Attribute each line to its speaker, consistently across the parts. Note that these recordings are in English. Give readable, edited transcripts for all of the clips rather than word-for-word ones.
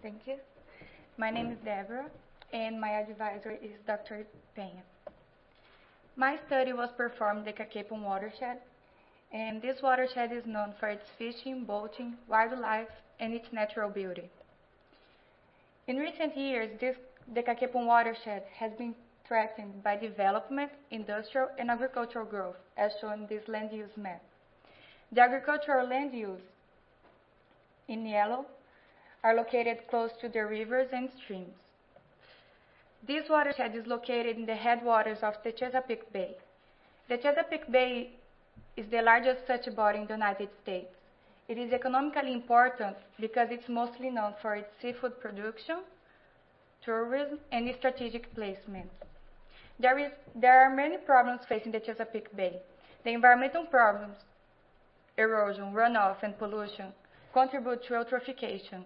Speaker 1: Thank you. My name is Deborah, and my advisor is Dr. Peña. My study was performed in the Caquepon watershed, and this watershed is known for its fishing, boating, wildlife, and its natural beauty. In recent years, the Caquepon watershed has been threatened by development, industrial, and agricultural growth, as shown in this land use map. The agricultural land use, in yellow, are located close to the rivers and streams. This watershed is located in the headwaters of the Chesapeake Bay. The Chesapeake Bay is the largest such body in the United States. It is economically important because it's mostly known for its seafood production, tourism, and strategic placement. There are many problems facing the Chesapeake Bay. The environmental problems, erosion, runoff, and pollution, contribute to eutrophication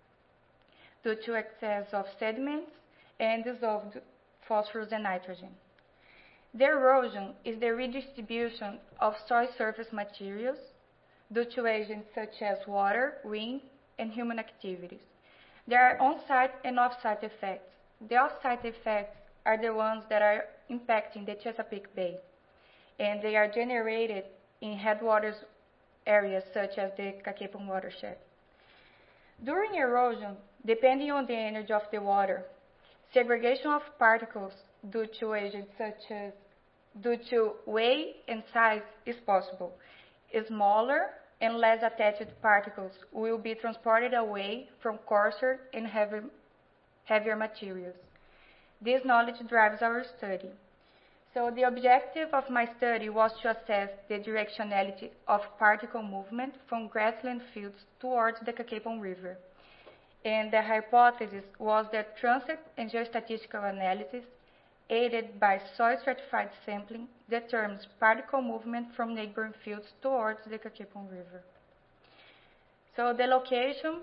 Speaker 1: due to excess of sediments and dissolved phosphorus and nitrogen. The erosion is the redistribution of soil surface materials due to agents such as water, wind, and human activities. There are on-site and off-site effects. The off-site effects are the ones that are impacting the Chesapeake Bay, and they are generated in headwaters areas such as the Caquepon watershed. During erosion, depending on the energy of the water, segregation of particles due to agents such as due to weight and size is possible. Smaller and less attached particles will be transported away from coarser and heavier materials. This knowledge drives our study. So the objective of my study was to assess the directionality of particle movement from grassland fields towards the Caquepon River. And the hypothesis was that transect and geostatistical analysis, aided by soil stratified sampling, determines particle movement from neighboring fields towards the Caquepon River. So the location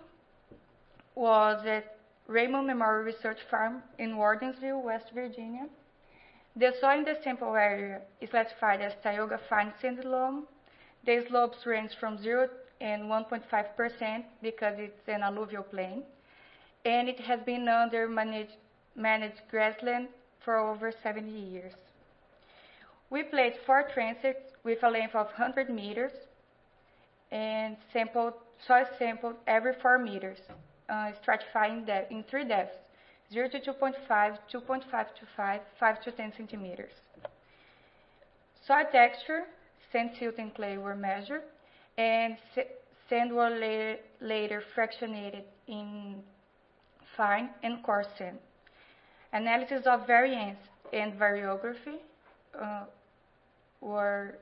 Speaker 1: was at Raymond Memorial Research Farm in Wardensville, West Virginia. The soil in the sample area is classified as Tioga fine sand loam. The slopes range from 0 and 1.5% because it's an alluvial plain, and it has been under managed grassland for over 70 years. We placed 4 transects with a length of 100 meters and soil sampled every 4 meters, stratifying in 3 depths, 0 to 2.5, 2.5 to 5, 5 to 10 centimeters. Soil texture, sand, silt, and clay were measured, and sand were later fractionated in fine and coarse sand. Analysis of variance and variography were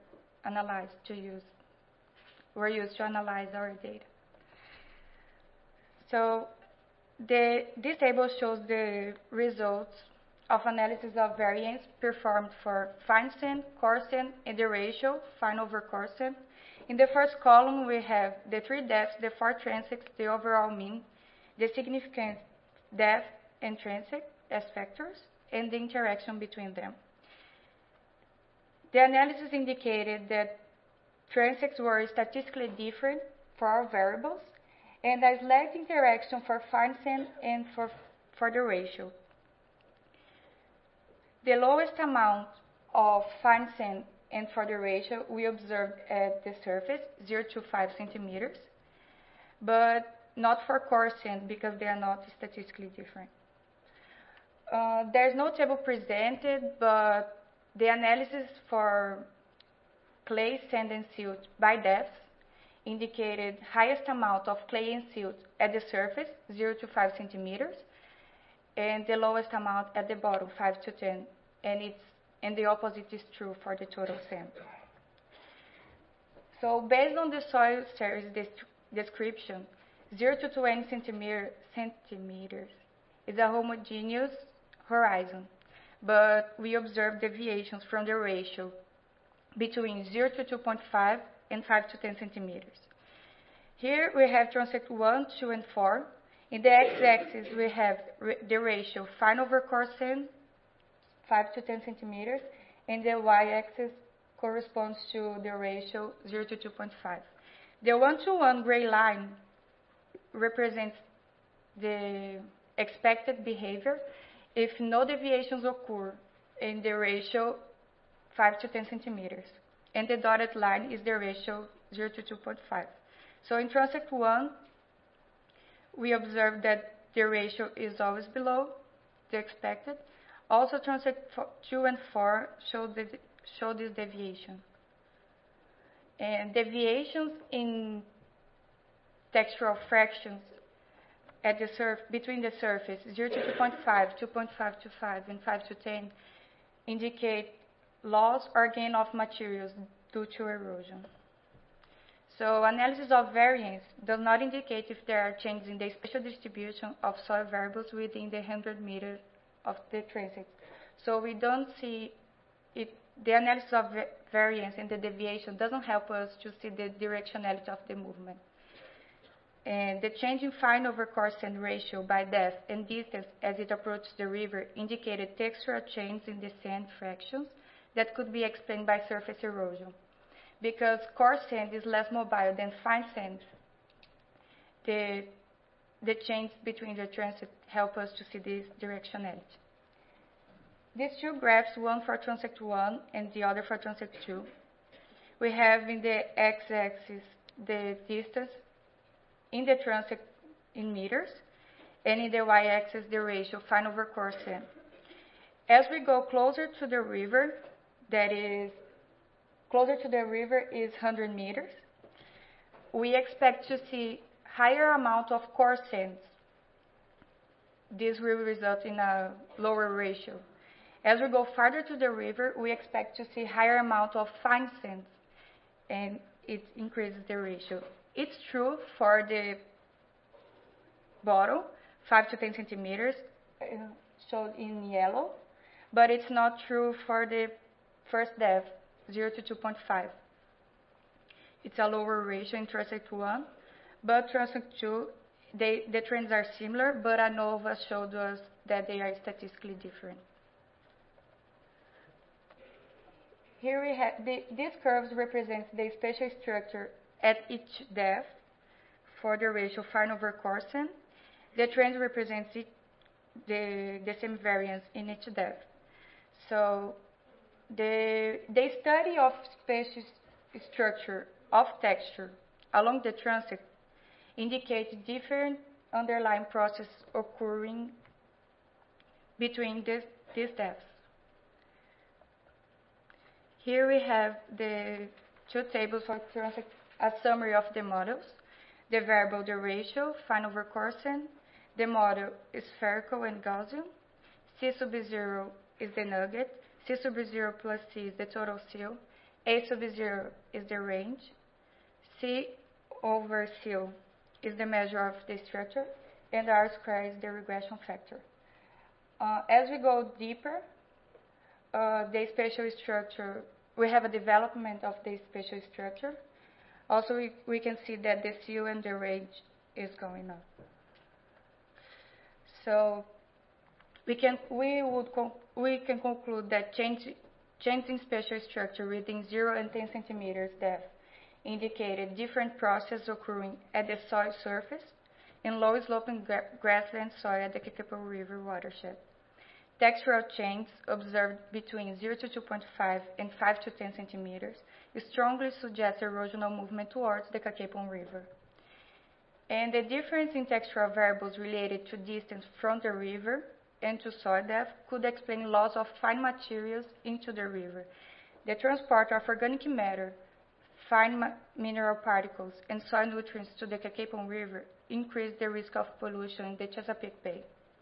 Speaker 1: used to analyze our data. So this table shows the results of analysis of variance performed for fine sand, coarse sand, and the ratio, fine over coarse sand. In the first column, we have the 3 depths, the 4 transects, the overall mean, the significant depth and transect as factors, and the interaction between them. The analysis indicated that transects were statistically different for all variables, and a slight interaction for fine sand and for the ratio. The lowest amount of fine sand and for the ratio we observed at the surface, 0 to 5 centimeters, but not for coarse sand because they are not statistically different. There's no table presented, but the analysis for clay, sand, and silt by depth indicated highest amount of clay and silt at the surface, 0 to 5 centimeters, and the lowest amount at the bottom, 5 to 10, and the opposite is true for the total sand. So based on the soil series description, 0 to 20 centimeters is a homogeneous horizon, but we observe deviations from the ratio between 0 to 2.5 and 5 to 10 centimeters. Here we have transect 1, 2, and 4. In the x-axis, we have the ratio fine over coarse sand, 5 to 10 centimeters, and the y-axis corresponds to the ratio 0 to 2.5. The 1-to-1 gray line represents the expected behavior if no deviations occur in the ratio 5 to 10 centimeters. And the dotted line is the ratio 0 to 2.5. So in transect 1, we observe that the ratio is always below the expected. Also, transect 2 and 4 show this deviation. And deviations in textural fractions at the between the surface 0 to 2.5, 2.5 to 5, and 5 to 10 indicate loss or gain of materials due to erosion. So analysis of variance does not indicate if there are changes in the spatial distribution of soil variables within the 100 meters of the transect. So we don't see it. The analysis of variance and the deviation doesn't help us to see the directionality of the movement. And the change in fine over coarse sand ratio by depth and distance as it approaches the river indicated textural changes in the sand fractions that could be explained by surface erosion. Because coarse sand is less mobile than fine sand, the change between the transect help us to see this directionality. These two graphs, one for transect 1 and the other for transect 2, we have in the x-axis the distance in the transect in meters, and in the y-axis the ratio fine over coarse sand. As we go closer to the river, that is, closer to the river is 100 meters, we expect to see higher amount of coarse sands. This will result in a lower ratio. As we go farther to the river, we expect to see higher amount of fine sands, and it increases the ratio. It's true for the bottom, 5 to 10 centimeters, shown in yellow, but it's not true for the first depth, 0 to 2.5. It's a lower ratio in transect 1, but transect 2, the trends are similar, but ANOVA showed us that they are statistically different. Here we have, these curves represent the spatial structure at each depth for the ratio fine over coarse sand. The trend represents the same variance in each depth. So the study of spatial structure of texture along the transect indicates different underlying processes occurring between these depths. Here we have the two tables for transect, a summary of the models. The variable, the ratio, fine over coarse sand. The model is spherical and Gaussian. C sub 0 is the nugget. C sub 0 plus C is the total seal. A sub 0 is the range. C over seal is the measure of the structure. And R squared is the regression factor. As we go deeper, the spatial structure, we have a development of the spatial structure. Also, we can see that the seal and the range is going up. So we can conclude that change in spatial structure within 0 and 10 centimeters depth indicated different processes occurring at the soil surface in low sloping grassland soil at the Caquepo River watershed. Textural changes observed between 0 to 2.5 and 5 to 10 centimeters strongly suggest erosional movement towards the Caquepo River. And the difference in textural variables related to distance from the river and to soil depth could explain loss of fine materials into the river. The transport of organic matter, fine mineral particles, and soil nutrients to the Caquepo River increase the risk of pollution in the Chesapeake Bay.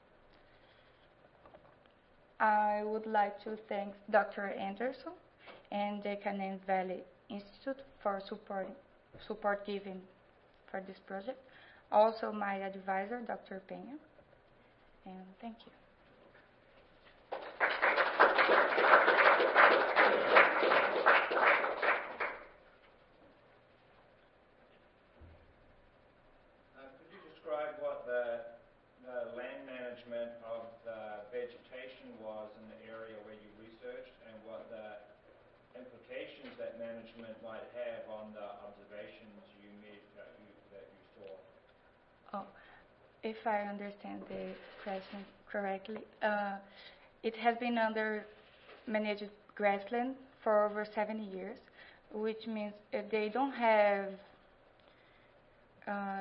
Speaker 1: I would like to thank Dr. Anderson and the Canaan Valley Institute for support given for this project. Also my advisor, Dr. Peña, and thank you.
Speaker 2: Could you describe what the land management of the vegetation was in the area where you researched, and what the implications that management might have on the observations you made that you saw?
Speaker 1: If I understand the question correctly, it has been under managed grassland for over 70 years, which means uh,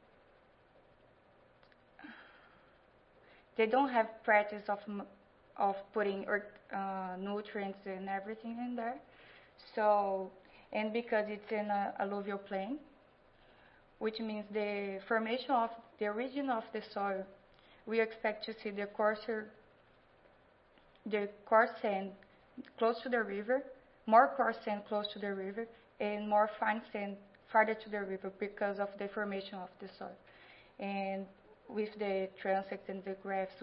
Speaker 1: they don't have practice of putting nutrients and everything in there. So, and because it's in a alluvial plain, which means the formation of the origin of the soil, we expect to see the coarse sand close to the river, more coarse sand close to the river, and more fine sand farther to the river because of the formation of the soil. And with the transects and the graphs,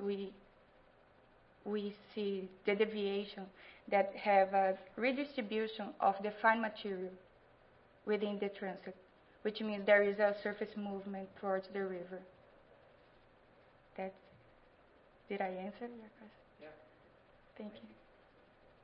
Speaker 1: we see the deviation that have a redistribution of the fine material within the transect, which means there is a surface movement towards the river. That's, did I answer your question?
Speaker 2: Yeah.
Speaker 1: Thank
Speaker 2: Thank
Speaker 1: you.
Speaker 2: you.